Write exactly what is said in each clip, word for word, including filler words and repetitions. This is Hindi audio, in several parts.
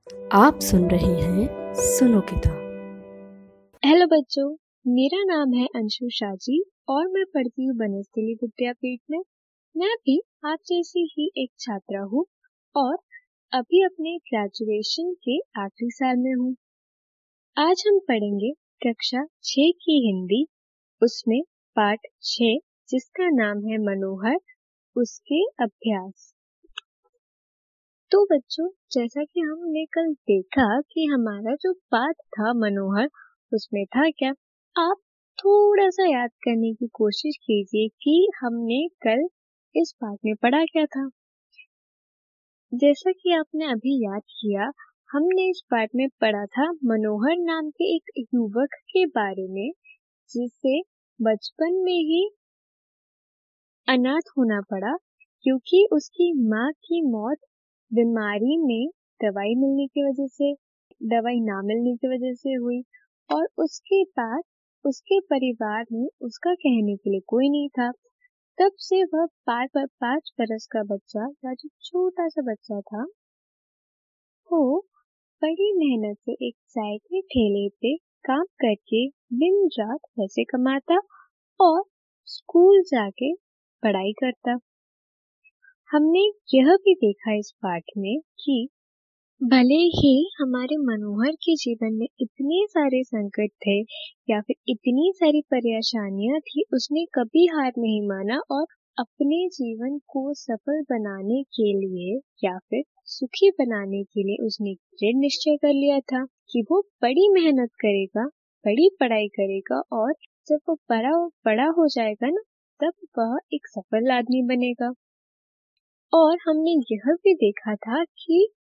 आप सुन रहे हैं सुनो किताब। हेलो बच्चों, मेरा नाम है अंशु शाजी और मैं पढ़ती हूँ बनस्थली विद्यापीठ में। मैं भी आप जैसी ही एक छात्रा हूँ और अभी अपने ग्रेजुएशन के आखिरी साल में हूँ। आज हम पढ़ेंगे कक्षा छह की हिंदी, उसमें पाठ छह जिसका नाम है मनोहर, उसके अभ्यास। तो बच्चों, जैसा कि हमने कल देखा कि हमारा जो पाठ था मनोहर, उसमें था क्या, आप थोड़ा सा याद करने की कोशिश कीजिए कि हमने कल इस पाठ में पढ़ा क्या था। जैसा कि आपने अभी याद किया, हमने इस पाठ में पढ़ा था मनोहर नाम के एक युवक के बारे में जिसे बचपन में ही अनाथ होना पड़ा क्योंकि उसकी माँ की मौत बीमारी में दवाई मिलने की वजह से दवाई ना मिलने की वजह से हुई और उसके बाद उसके परिवार में उसका कहने के लिए कोई नहीं था। तब से वह पाँच पाँच बरस का बच्चा या जो छोटा सा बच्चा था, वो बड़ी मेहनत से एक चाय के ठेले पे काम करके दिन रात पैसे कमाता और स्कूल जाके पढ़ाई करता। हमने यह भी देखा इस पाठ में कि भले ही हमारे मनोहर के जीवन में इतने सारे संकट थे या फिर इतनी सारी परेशानियां थी, उसने कभी हार नहीं माना और अपने जीवन को सफल बनाने के लिए या फिर सुखी बनाने के लिए उसने दृढ़ निश्चय कर लिया था कि वो बड़ी मेहनत करेगा, बड़ी पढ़ाई करेगा और जब वो बड़ा बड़ा हो जाएगा ना, तब वह एक सफल आदमी बनेगा। और हमने यह भी देखा था कि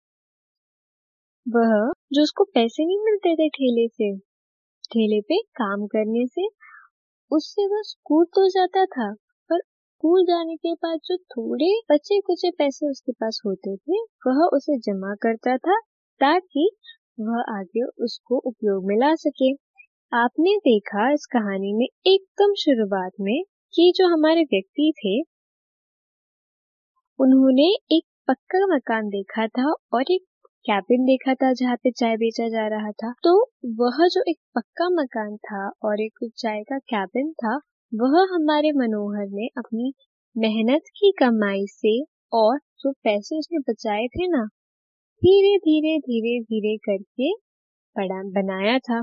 वह जो उसको पैसे नहीं मिलते थे ठेले से ठेले पे काम करने से, उससे वह स्कूल तो जाता था, पर स्कूल जाने के बाद जो थोड़े बचे कुचे पैसे उसके पास होते थे वह उसे जमा करता था ताकि वह आगे उसको उपयोग में ला सके। आपने देखा इस कहानी में एकदम शुरुआत में कि जो हमारे व्यक्ति थे, उन्होंने एक पक्का मकान देखा था और एक कैबिन देखा था जहाँ पे चाय बेचा जा रहा था। तो वह जो एक पक्का मकान था और एक चाय का कैबिन था, वह हमारे मनोहर ने अपनी मेहनत की कमाई से और जो पैसे उसने बचाए थे ना, धीरे धीरे धीरे धीरे करके बड़ा बनाया था।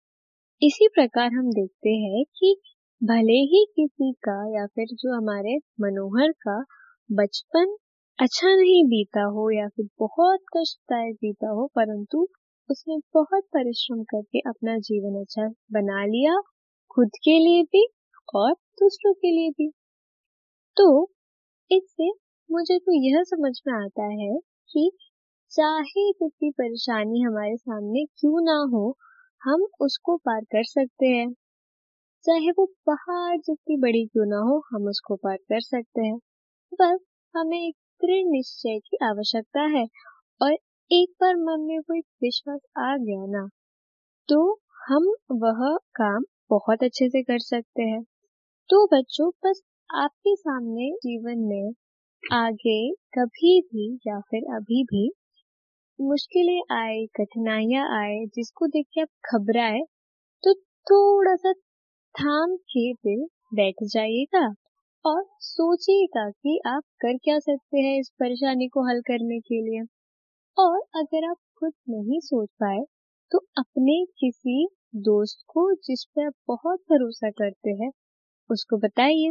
इसी प्रकार हम देखते हैं कि भले ही किसी का या फिर जो हमारे मनोहर का बचपन अच्छा नहीं बीता हो या फिर बहुत कष्टदायक बीता हो, परंतु उसने बहुत परिश्रम करके अपना जीवन अच्छा बना लिया, खुद के लिए भी और दूसरों के लिए भी। तो इससे मुझे तो यह समझ में आता है कि चाहे जितनी परेशानी हमारे सामने क्यों ना हो, हम उसको पार कर सकते हैं। चाहे वो पहाड़ जितनी बड़ी क्यों ना हो, हम उसको पार कर सकते हैं। बस हमें एक दृढ़ निश्चय की आवश्यकता है और एक बार मन में वो एक विश्वास आ गया ना, तो हम वह काम बहुत अच्छे से कर सकते हैं। तो बच्चों, बस आपके सामने जीवन में आगे कभी भी या फिर अभी भी मुश्किलें आए, कठिनाइयां आए, जिसको देख के आप घबराए, तो थोड़ा सा थाम के दिल बैठ जाइएगा और सोचिएगा कि आप कर क्या सकते हैं इस परेशानी को हल करने के लिए। और अगर आप खुद नहीं सोच पाए तो अपने किसी दोस्त को जिस पे आप बहुत भरोसा करते हैं उसको बताइए,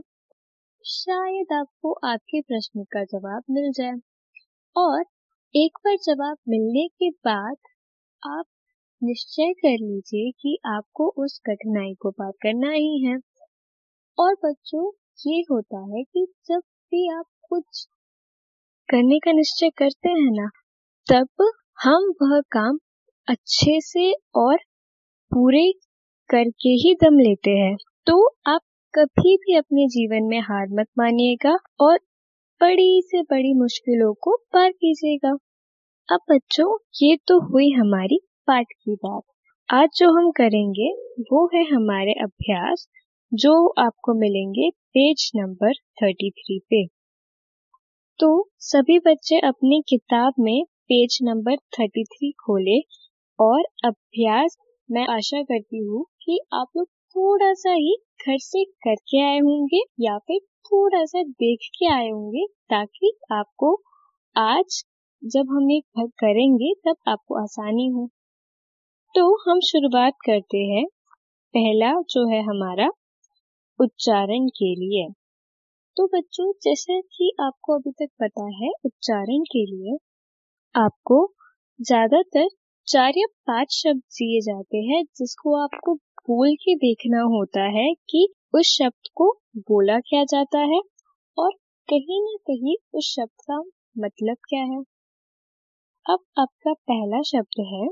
शायद आपको आपके प्रश्न का जवाब मिल जाए। और एक बार जवाब मिलने के बाद आप निश्चय कर लीजिए कि आपको उस कठिनाई को पार करना ही है। और बच्चों, ये होता है कि जब भी आप कुछ करने का निश्चय करते हैं ना, तब हम वह काम अच्छे से और पूरे करके ही दम लेते हैं। तो आप कभी भी अपने जीवन में हार मत मानिएगा और बड़ी से बड़ी मुश्किलों को पार कीजिएगा। अब बच्चों, ये तो हुई हमारी पाठ की बात। आज जो हम करेंगे वो है हमारे अभ्यास, जो आपको मिलेंगे पेज नंबर तैंतीस पे। तो सभी बच्चे अपनी किताब में पेज नंबर तैंतीस खोले और अभ्यास मैं आशा करती हूँ कि आप लोग थोड़ा सा ही घर से करके आए होंगे या फिर थोड़ा सा देख के आए होंगे, ताकि आपको आज जब हम ये करेंगे तब आपको आसानी हो। तो हम शुरुआत करते हैं। पहला जो है हमारा उच्चारण के लिए। तो बच्चों, जैसा कि आपको अभी तक पता है, उच्चारण के लिए आपको ज्यादातर चार या पांच शब्द दिए जाते हैं, जिसको आपको बोल के देखना होता है कि उस शब्द को बोला क्या जाता है और कहीं ना कहीं उस शब्द का मतलब क्या है। अब आपका पहला शब्द है।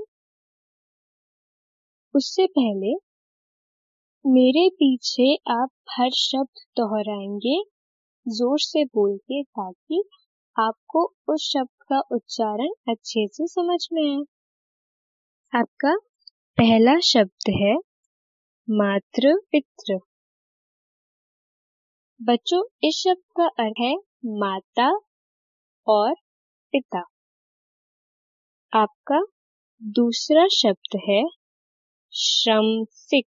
उससे पहले मेरे पीछे आप हर शब्द दोहराएंगे जोर से बोल के, ताकि आपको उस शब्द का उच्चारण अच्छे से समझ में आए। आपका पहला शब्द है मातृ पितृ। बच्चों, इस शब्द का अर्थ है माता और पिता। आपका दूसरा शब्द है श्रमसिक।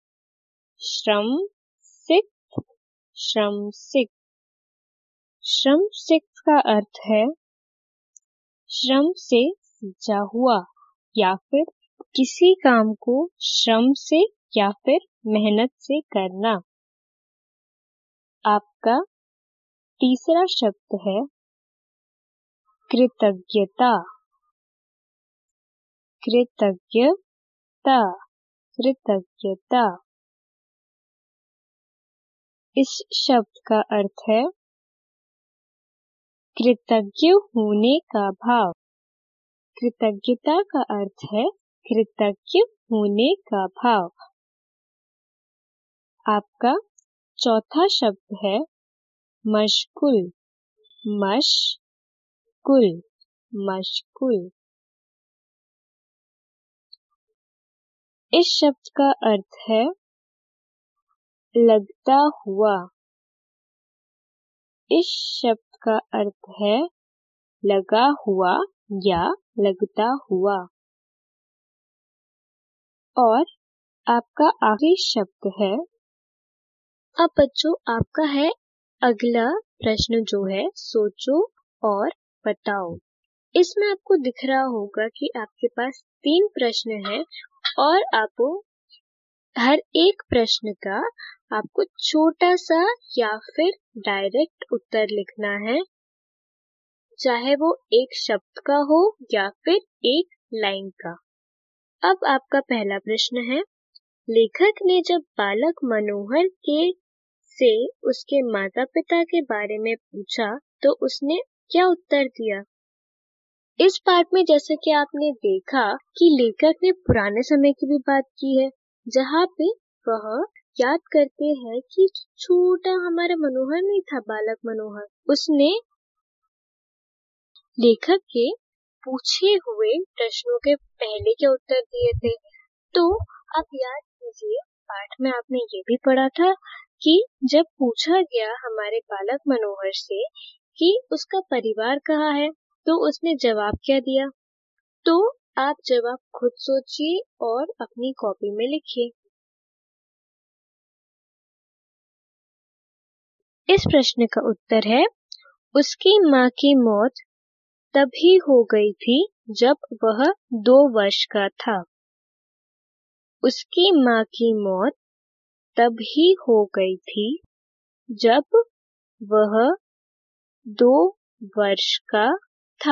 श्रमसिक श्रमसिक श्रमसिक का अर्थ है श्रम से सींचा हुआ, या फिर किसी काम को श्रम से या फिर मेहनत से करना। आपका तीसरा शब्द है कृतज्ञता। कृतज्ञता कृतज्ञता इस शब्द का अर्थ है कृतज्ञ होने का भाव। कृतज्ञता का अर्थ है कृतज्ञ होने का भाव। आपका चौथा शब्द है मशगुल। मशगुल मशगुल इस शब्द का अर्थ है लगता हुआ। इस शब्द का अर्थ है लगा हुआ या लगता हुआ। और आपका आखिरी शब्द है। अब बच्चों, आपका है अगला प्रश्न जो है सोचो और बताओ। इसमें आपको दिख रहा होगा कि आपके पास तीन प्रश्न हैं और आपको हर एक प्रश्न का आपको छोटा सा या फिर डायरेक्ट उत्तर लिखना है, चाहे वो एक शब्द का हो या फिर एक लाइन का। अब आपका पहला प्रश्न है, लेखक ने जब बालक मनोहर के से उसके माता पिता के बारे में पूछा तो उसने क्या उत्तर दिया। इस पार्ट में जैसे कि आपने देखा कि लेखक ने पुराने समय की भी बात की है, जहाँ पे वह याद करते हैं कि छोटा हमारा मनोहर नहीं था, बालक मनोहर, उसने लेखक के पूछे हुए प्रश्नों के पहले के उत्तर दिए थे। तो अब याद कीजिए, पाठ में आपने ये भी पढ़ा था कि जब पूछा गया हमारे बालक मनोहर से कि उसका परिवार कहाँ है, तो उसने जवाब क्या दिया। तो आप जवाब खुद सोचिए और अपनी कॉपी में लिखिए। इस प्रश्न का उत्तर है, उसकी माँ की मौत तभी हो गई थी जब वह दो वर्ष का था। उसकी माँ की मौत तभी हो गई थी जब वह दो वर्ष का था।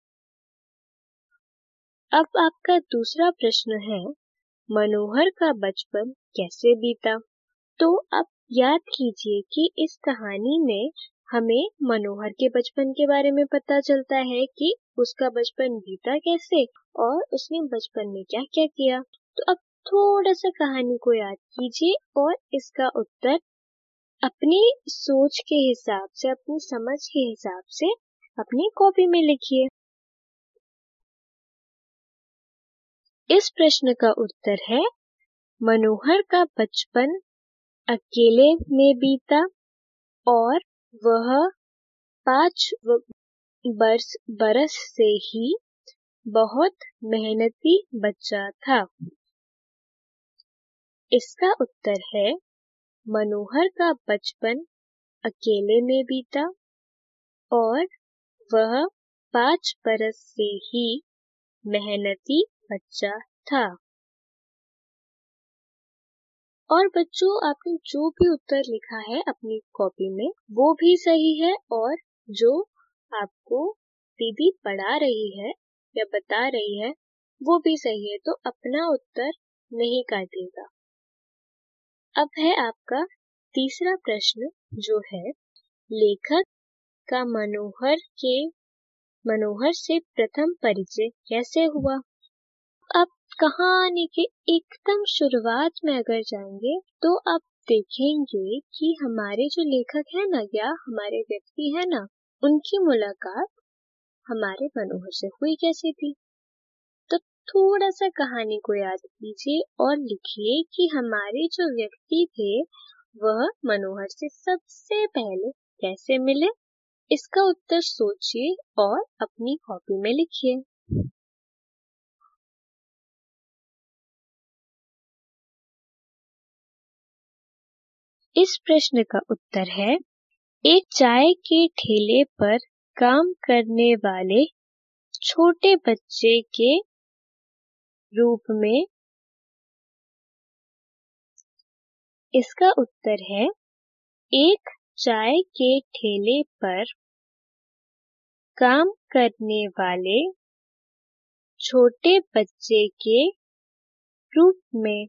अब आपका दूसरा प्रश्न है, मनोहर का बचपन कैसे बीता। तो अब याद कीजिए कि इस कहानी में हमें मनोहर के बचपन के बारे में पता चलता है कि उसका बचपन बीता कैसे और उसने बचपन में क्या क्या किया। तो अब थोड़ा सा कहानी को याद कीजिए और इसका उत्तर अपनी सोच के हिसाब से, अपनी समझ के हिसाब से अपनी कॉपी में लिखिए। इस प्रश्न का उत्तर है, मनोहर का बचपन अकेले में बीता और वह पांच बरस बरस से ही बहुत मेहनती बच्चा था। इसका उत्तर है मनोहर का बचपन अकेले में बीता और वह पाँच बरस से ही मेहनती बच्चा था। और बच्चों, आपने जो भी उत्तर लिखा है अपनी कॉपी में वो भी सही है, और जो आपको दीदी पढ़ा रही है या बता रही है वो भी सही है, तो अपना उत्तर नहीं काटिएगा। अब है आपका तीसरा प्रश्न, जो है लेखक का मनोहर के मनोहर से प्रथम परिचय कैसे हुआ। अब कहानी के एकदम शुरुआत में अगर जाएंगे तो आप देखेंगे कि हमारे जो लेखक है ना, या हमारे व्यक्ति है ना, उनकी मुलाकात हमारे मनोहर से हुई कैसे थी। तो थोड़ा सा कहानी को याद कीजिए और लिखिए कि हमारे जो व्यक्ति थे वह मनोहर से सबसे पहले कैसे मिले। इसका उत्तर सोचिए और अपनी कॉपी में लिखिए। इस प्रश्न का उत्तर है, एक चाय के ठेले पर काम करने वाले छोटे बच्चे के रूप में। इसका उत्तर है, एक चाय के ठेले पर काम करने वाले छोटे बच्चे के रूप में।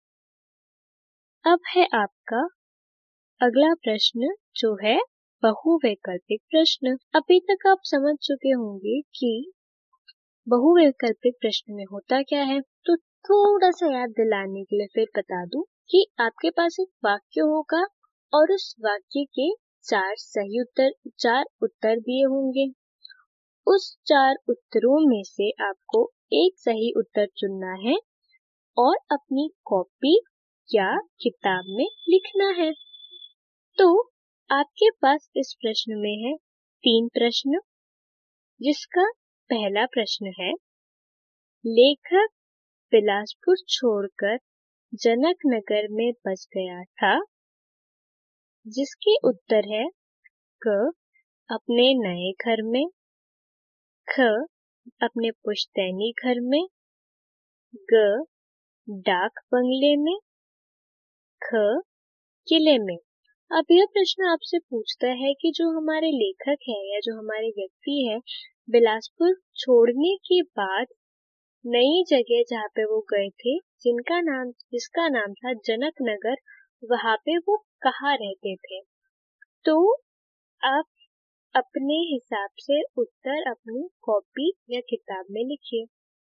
अब है आपका अगला प्रश्न, जो है बहुवैकल्पिक प्रश्न। अभी तक आप समझ चुके होंगे कि बहुवैकल्पिक प्रश्न में होता क्या है, तो थोड़ा सा याद दिलाने के लिए फिर बता दूं कि आपके पास एक वाक्य होगा और उस वाक्य के चार सही उत्तर चार उत्तर दिए होंगे। उस चार उत्तरों में से आपको एक सही उत्तर चुनना है और अपनी कॉपी या किताब में लिखना है। तो आपके पास इस प्रश्न में है तीन प्रश्न, जिसका पहला प्रश्न है, लेखक बिलासपुर छोड़कर जनकनगर में बस गया था। जिसके उत्तर है क, अपने नए घर में, ख, अपने पुश्तैनी घर में, ग, डाक बंगले में, ख, किले में। अब यह प्रश्न आपसे पूछता है कि जो हमारे लेखक है या जो हमारे व्यक्ति है, बिलासपुर छोड़ने के बाद नई जगह जहाँ पे वो गए थे, जिनका नाम जिसका नाम था जनकनगर, वहाँ पे वो कहाँ रहते थे। तो आप अपने हिसाब से उत्तर अपनी कॉपी या किताब में लिखिए।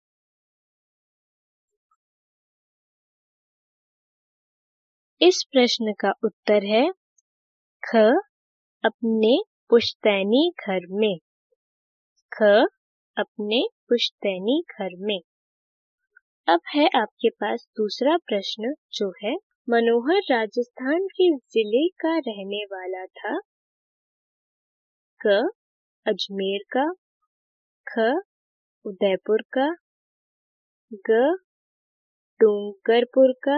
इस प्रश्न का उत्तर है ख, अपने पुश्तैनी घर में, ख, अपने पुश्तैनी घर में। अब है आपके पास दूसरा प्रश्न, जो है मनोहर राजस्थान के जिले का रहने वाला था। क, अजमेर का, ख, उदयपुर का, ग, डूंगरपुर का,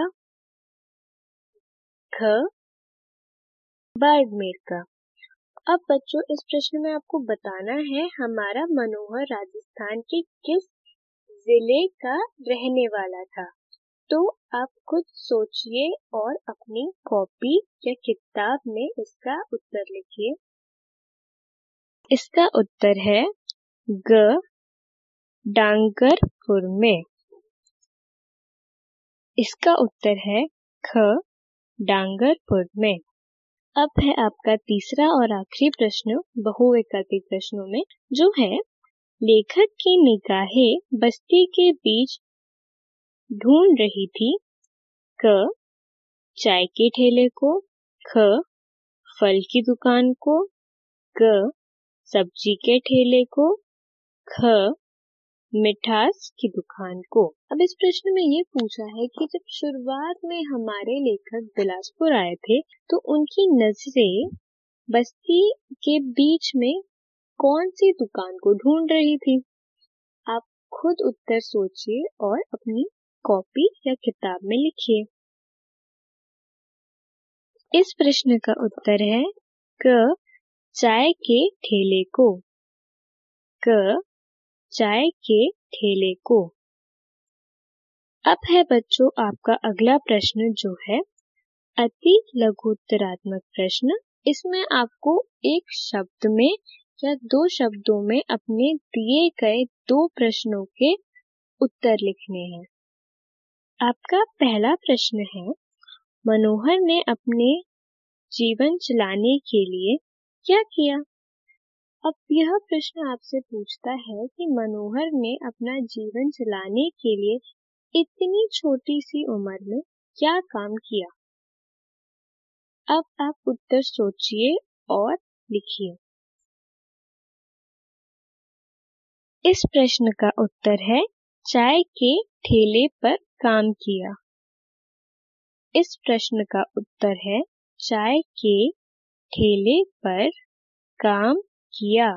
ख, बाड़मेर का। अब बच्चों, इस प्रश्न में आपको बताना है हमारा मनोहर राजस्थान के किस जिले का रहने वाला था। तो आप खुद सोचिए और अपनी कॉपी या किताब में इसका उत्तर लिखिए। इसका उत्तर है ग, डांगरपुर में। इसका उत्तर है ख, डांगरपुर में। अब है आपका तीसरा और आखिरी प्रश्न बहुविकल्पिक प्रश्नों में, जो है लेखक की निगाहें बस्ती के बीच ढूंढ रही थी। क, चाय के ठेले को, ख, फल की दुकान को, ग, सब्जी के ठेले को, ख, मिठास की दुकान को। अब इस प्रश्न में ये पूछा है कि जब शुरुआत में हमारे लेखक बिलासपुर आए थे तो उनकी नजरें बस्ती के बीच में कौन सी दुकान को ढूंढ रही थी। आप खुद उत्तर सोचिए और अपनी कॉपी या किताब में लिखिए। इस प्रश्न का उत्तर है क चाय के ठेले को। क चाय के ठेले को। अब है बच्चों आपका अगला प्रश्न जो है अति लघुत्तरात्मक प्रश्न। इसमें आपको एक शब्द में या दो शब्दों में अपने दिए गए दो प्रश्नों के उत्तर लिखने हैं। आपका पहला प्रश्न है मनोहर ने अपने जीवन चलाने के लिए क्या किया? अब यह प्रश्न आपसे पूछता है कि मनोहर ने अपना जीवन चलाने के लिए इतनी छोटी सी उम्र में क्या काम किया? अब आप उत्तर सोचिए और लिखिए। इस प्रश्न का उत्तर है चाय के ठेले पर काम किया। इस प्रश्न का उत्तर है चाय के ठेले पर काम किया।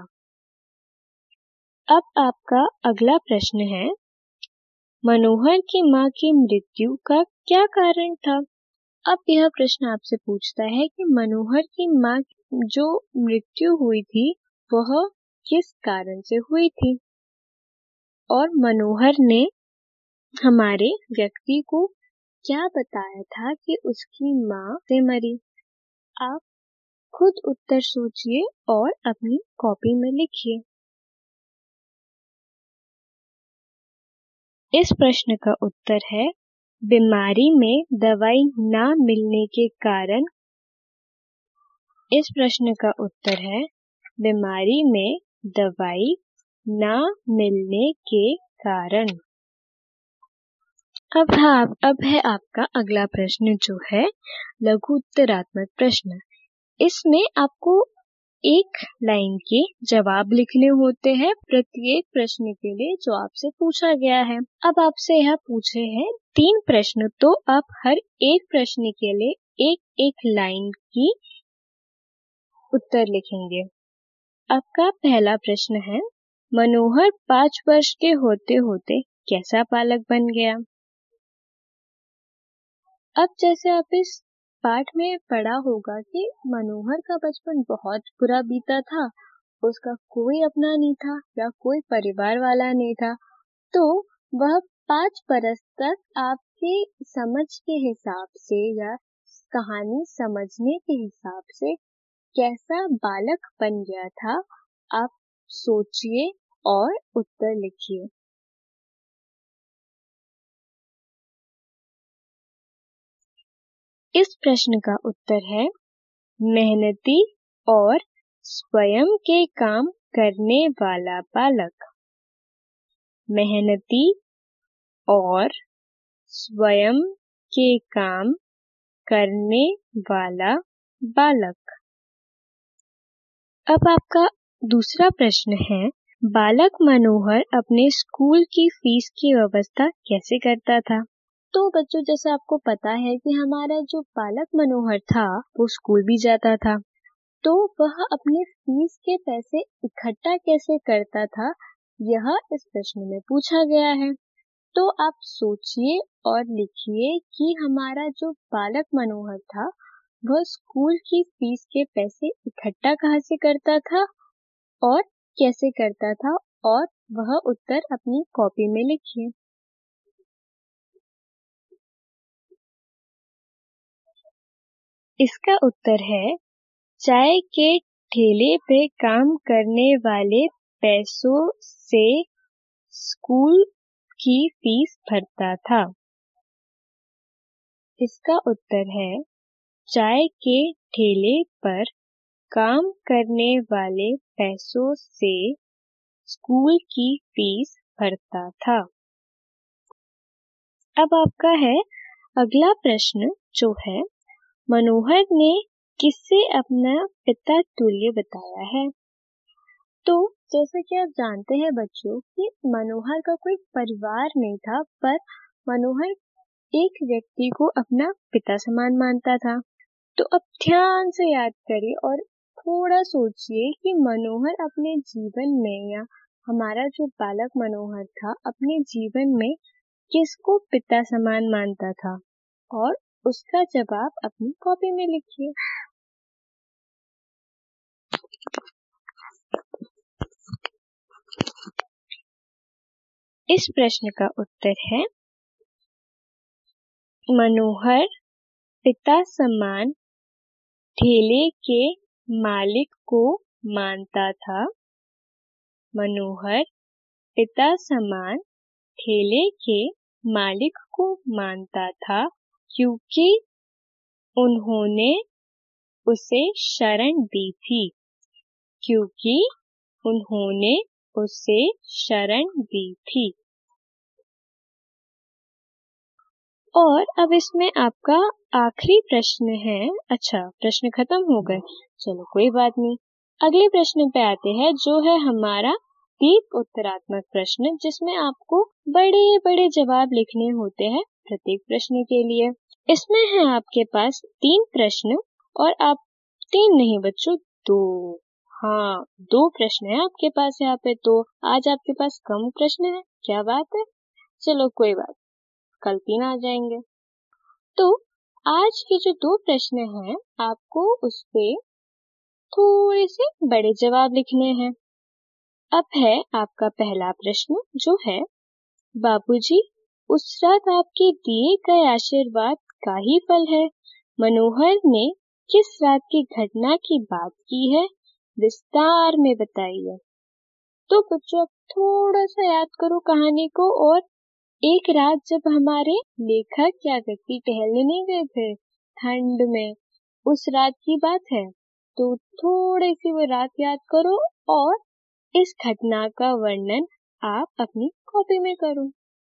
अब आपका अगला प्रश्न है मनोहर की मां की मृत्यु का क्या कारण था? अब यह प्रश्न आपसे पूछता है कि मनोहर की मां जो मृत्यु हुई थी वह किस कारण से हुई थी और मनोहर ने हमारे व्यक्ति को क्या बताया था कि उसकी मां से मरी। आप खुद उत्तर सोचिए और अपनी कॉपी में लिखिए। इस प्रश्न का उत्तर है बीमारी में दवाई ना मिलने के कारण। इस प्रश्न का उत्तर है बीमारी में दवाई ना मिलने के कारण। अब हाँ अब है आपका अगला प्रश्न जो है लघु उत्तरात्मक प्रश्न। इसमें आपको एक लाइन के जवाब लिखने होते हैं प्रत्येक प्रश्न के लिए जो आपसे पूछा गया है। अब आपसे यह पूछे हैं तीन प्रश्न, तो आप हर एक प्रश्न के लिए एक एक लाइन की उत्तर लिखेंगे। आपका पहला प्रश्न है मनोहर पाँच वर्ष के होते होते कैसा पालक बन गया? अब जैसे आप इस पाठ में पढ़ा होगा कि मनोहर का बचपन बहुत बुरा बीता था, उसका कोई अपना नहीं था या कोई परिवार वाला नहीं था, तो वह पाँच बरस तक आपके समझ के हिसाब से या कहानी समझने के हिसाब से कैसा बालक बन गया था, आप सोचिए और उत्तर लिखिए। इस प्रश्न का उत्तर है मेहनती और स्वयं के काम करने वाला बालक। मेहनती और स्वयं के काम करने वाला बालक। अब आपका दूसरा प्रश्न है बालक मनोहर अपने स्कूल की फीस की व्यवस्था कैसे करता था? तो बच्चों जैसे आपको पता है कि हमारा जो बालक मनोहर था वो स्कूल भी जाता था, तो वह अपने फीस के पैसे इकट्ठा कैसे करता था यह इस प्रश्न में पूछा गया है। तो आप सोचिए और लिखिए कि हमारा जो बालक मनोहर था वह स्कूल की फीस के पैसे इकट्ठा कहाँ से करता था और कैसे करता था, और वह उत्तर अपनी कॉपी में लिखिए। इसका उत्तर है चाय के ठेले पे काम करने वाले पैसों से स्कूल की फीस भरता था। इसका उत्तर है चाय के ठेले पर काम करने वाले पैसों से स्कूल की फीस भरता था। अब आपका है अगला प्रश्न जो है मनोहर ने किससे अपना पिता तुल्य बताया है? तो जैसे कि आप जानते हैं बच्चों कि मनोहर का कोई परिवार नहीं था, पर मनोहर एक व्यक्ति को अपना पिता समान मानता था। तो अब ध्यान से याद करिए और थोड़ा सोचिए कि मनोहर अपने जीवन में या हमारा जो बालक मनोहर था अपने जीवन में किसको पिता समान मानता था, और उसका जवाब अपनी कॉपी में लिखिए। इस प्रश्न का उत्तर है मनोहर पिता समान ठेले के मालिक को मानता था। मनोहर पिता समान ठेले के मालिक को मानता था क्योंकि उन्होंने उसे शरण दी थी क्योंकि उन्होंने उसे शरण दी थी। और अब इसमें आपका आखिरी प्रश्न है। अच्छा, प्रश्न खत्म हो गए, चलो कोई बात नहीं। अगले प्रश्न पे आते हैं जो है हमारा दीर्घ उत्तरात्मक प्रश्न, जिसमें आपको बड़े बड़े जवाब लिखने होते हैं प्रत्येक प्रश्न के लिए। इसमें है आपके पास तीन प्रश्न, और आप तीन नहीं बच्चों दो, हाँ दो प्रश्न है आपके पास यहाँ पे। तो आज आपके पास कम प्रश्न है, क्या बात है। चलो कोई बात, कल तीन आ जाएंगे। तो आज के जो दो प्रश्न हैं आपको उस पे थोड़े से बड़े जवाब लिखने हैं। अब है आपका पहला प्रश्न जो है, बाबूजी उस रात आपके दिए गए आशीर्वाद का ही फल है। मनोहर ने किस रात की घटना की बात की है, विस्तार में बताइए। तो बच्चों थोड़ा सा याद करो कहानी को। और एक रात जब हमारे लेखक क्या व्यक्ति टहलने नहीं गए थे ठंड में, उस रात की बात है। तो थोड़ी सी वो रात याद करो और इस घटना का वर्णन आप अपनी कॉपी में करो।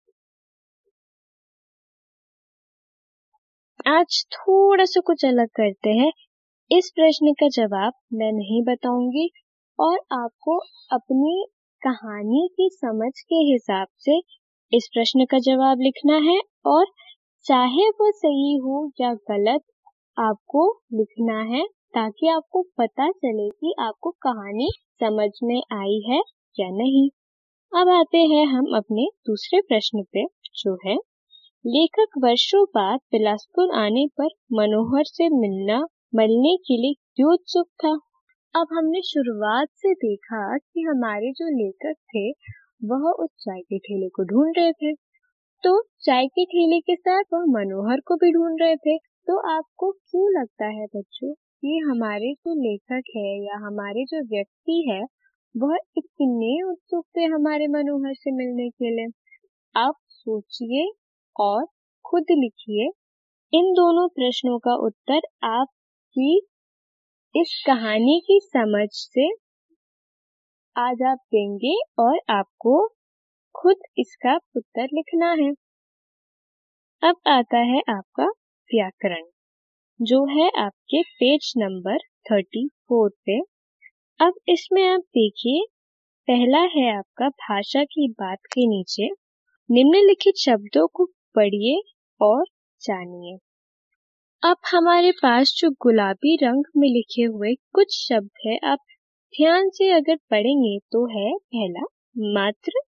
आज थोड़ा सा कुछ अलग करते हैं। इस प्रश्न का जवाब मैं नहीं बताऊंगी और आपको अपनी कहानी की समझ के हिसाब से इस प्रश्न का जवाब लिखना है, और चाहे वो सही हो या गलत आपको लिखना है, ताकि आपको पता चले कि आपको कहानी समझ में आई है या नहीं। अब आते हैं हम अपने दूसरे प्रश्न पे जो है, लेखक वर्षों बाद बिलासपुर आने पर मनोहर से मिलना मिलने के लिए क्यों उत्सुक था। अब हमने शुरुआत से देखा कि हमारे जो लेखक थे वह उस चाय के ठेले को ढूंढ रहे थे, तो चाय के ठेले के साथ वह मनोहर को भी ढूंढ रहे थे। तो आपको क्यों लगता है बच्चों कि हमारे जो लेखक है या हमारे जो व्यक्ति है वह इतने उत्सुक थे हमारे मनोहर से मिलने के लिए? आप सोचिए और खुद लिखिए। इन दोनों प्रश्नों का उत्तर आपकी इस कहानी की समझ से आज आप देंगे और आपको खुद इसका उत्तर लिखना है। अब आता है आपका व्याकरण जो है आपके पेज नंबर चौंतीस पे। अब इसमें आप देखिए, पहला है आपका भाषा की बात के नीचे निम्नलिखित शब्दों को पढ़िए और जानिए। अब हमारे पास जो गुलाबी रंग में लिखे हुए कुछ शब्द है, आप ध्यान से अगर पढ़ेंगे तो है पहला मात्र,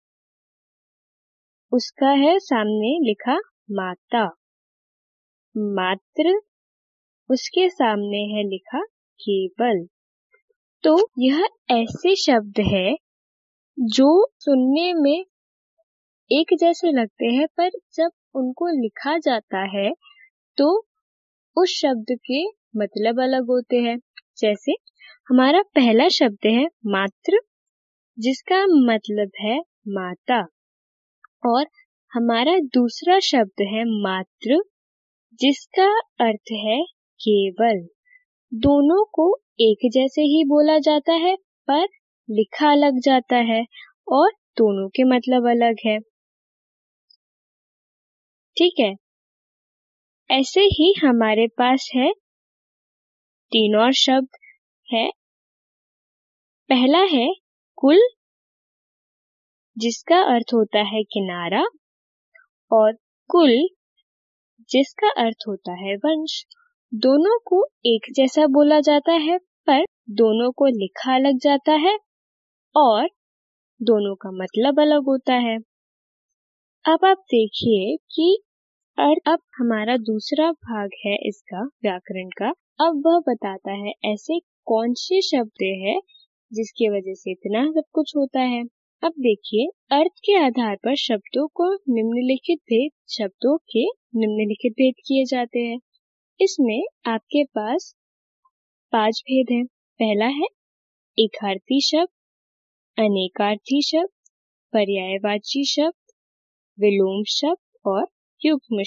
उसका है सामने लिखा माता, मात्र उसके सामने है लिखा केवल। तो यह ऐसे शब्द है जो सुनने में एक जैसे लगते हैं, पर जब उनको लिखा जाता है तो उस शब्द के मतलब अलग होते हैं। जैसे हमारा पहला शब्द है मात्र, जिसका मतलब है माता, और हमारा दूसरा शब्द है मात्र, जिसका अर्थ है केवल। दोनों को एक जैसे ही बोला जाता है पर लिखा अलग जाता है और दोनों के मतलब अलग है। ठीक है, ऐसे ही हमारे पास है तीन और शब्द है। पहला है कुल, जिसका अर्थ होता है किनारा, और कुल जिसका अर्थ होता है वंश। दोनों को एक जैसा बोला जाता है पर दोनों को लिखा अलग जाता है और दोनों का मतलब अलग होता है। अब आप देखिए कि अर्थ अब हमारा दूसरा भाग है इसका व्याकरण का। अब वह बताता है ऐसे कौन से शब्द हैं जिसकी वजह से इतना सब कुछ होता है। अब देखिए, अर्थ के आधार पर शब्दों को निम्नलिखित भेद शब्दों के निम्नलिखित भेद किए जाते हैं। इसमें आपके पास पांच भेद हैं। पहला है एकार्थी शब्द, अनेकार्थी शब्द, पर्यायवाची शब्द, विलोम शब्द और युग्म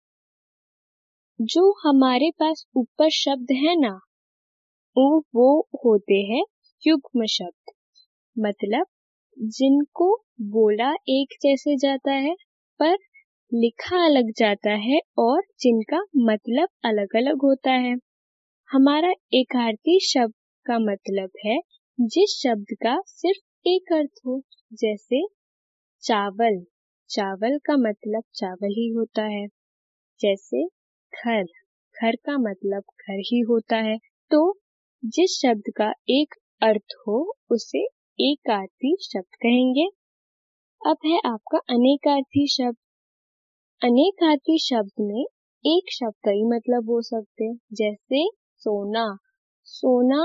शब्द। जो हमारे पास ऊपर शब्द है ना, वो वो होते हैं युग्म शब्द, मतलब जिनको बोला एक जैसे जाता है पर लिखा अलग जाता है और जिनका मतलब अलग अलग होता है। हमारा एकार्थी शब्द का मतलब है जिस शब्द का सिर्फ एक अर्थ हो, जैसे चावल, चावल का मतलब चावल ही होता है। जैसे घर, घर का मतलब घर ही होता है। तो जिस शब्द का एक अर्थ हो उसे एकार्थी शब्द कहेंगे। अब है आपका अनेकार्थी शब्द। अनेकार्थी शब्द में एक शब्द का ही मतलब हो सकते हैं, जैसे सोना, सोना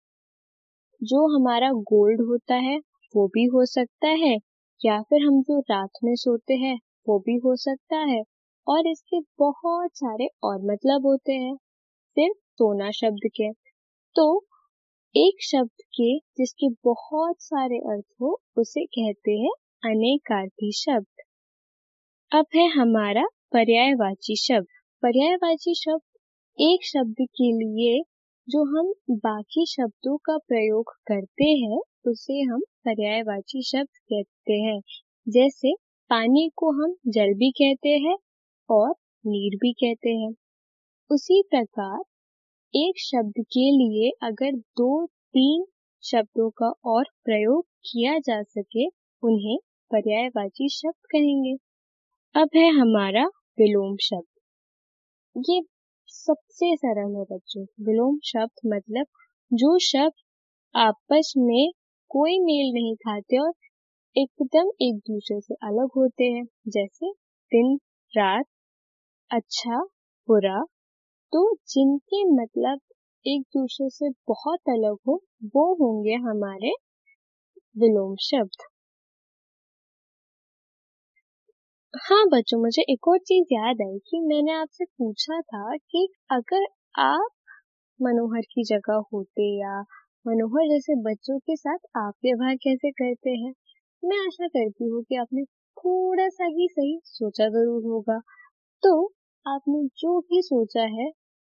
जो हमारा गोल्ड होता है वो भी हो सकता है, या फिर हम जो रात में सोते हैं वो भी हो सकता है, और इसके बहुत सारे और मतलब होते हैं सिर्फ सोना शब्द के। तो एक शब्द के जिसके बहुत सारे अर्थ हो उसे कहते हैं अनेकार्थी शब्द। अब है हमारा पर्यायवाची शब्द। पर्यायवाची शब्द एक शब्द के लिए जो हम बाकी शब्दों का प्रयोग करते हैं उसे हम पर्यायवाची शब्द कहते हैं। जैसे पानी को हम जल भी कहते हैं और नीर भी कहते हैं। उसी प्रकार एक शब्द के लिए अगर दो तीन शब्दों का और प्रयोग किया जा सके उन्हें पर्यायवाची शब्द कहेंगे। अब है हमारा विलोम शब्द। ये सबसे सरल है बच्चों। विलोम शब्द मतलब जो शब्द आपस में कोई मेल नहीं खाते और एकदम एक दूसरे से अलग होते हैं, जैसे दिन, रात, अच्छा, बुरा। तो जिनके मतलब एक दूसरे से बहुत अलग हो वो होंगे हमारे विलोम शब्द। हाँ बच्चों, मुझे एक और चीज याद आई कि मैंने आपसे पूछा था कि अगर आप मनोहर की जगह होते या मनोहर जैसे बच्चों के साथ आप व्यवहार कैसे करते हैं। मैं आशा करती हूँ कि आपने थोड़ा सा ही सही सोचा जरूर होगा। तो आपने जो भी सोचा है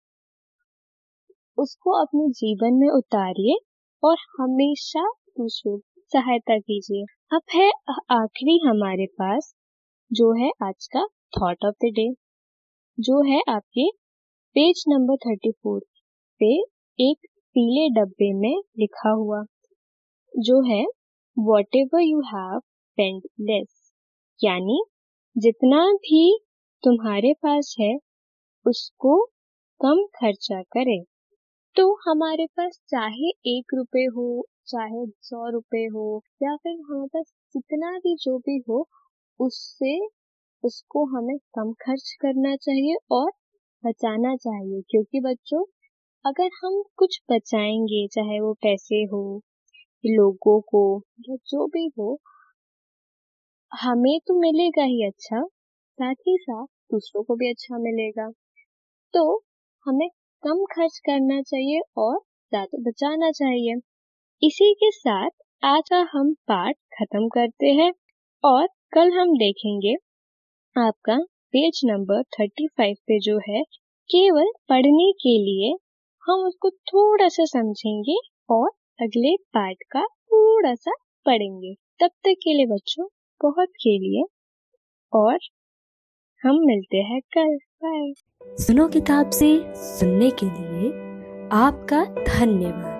उसको अपने जीवन में उतारिए और हमेशा दूसरों की सहायता कीजिए। अब है आखिरी हमारे पास जो है आज का थॉट ऑफ द डे, जो है आपके पेज नंबर थर्टी फोर पे एक पीले डब्बे में लिखा हुआ, जो है whatever you have spent less, यानी जितना भी तुम्हारे पास है उसको कम खर्चा करें। तो हमारे पास चाहे एक रुपए हो, चाहे सौ रुपए हो, या फिर हमारे पास जितना भी जो भी हो उससे उसको हमें कम खर्च करना चाहिए और बचाना चाहिए। क्योंकि बच्चों अगर हम कुछ बचाएंगे, चाहे वो पैसे हो, लोगों को, या जो भी हो, हमें तो मिलेगा ही अच्छा, साथ ही साथ दूसरों को भी अच्छा मिलेगा। तो हमें कम खर्च करना चाहिए और ज्यादा बचाना चाहिए। इसी के साथ आज का हम पाठ खत्म करते हैं और कल हम देखेंगे आपका पेज नंबर थर्टी फाइव पे जो है केवल पढ़ने के लिए हम उसको थोड़ा सा समझेंगे और अगले पाठ का थोड़ा सा पढ़ेंगे। तब तक के लिए बच्चों बहुत खेलिए और हम मिलते हैं कल। बाय। सुनो किताब से सुनने के लिए आपका धन्यवाद।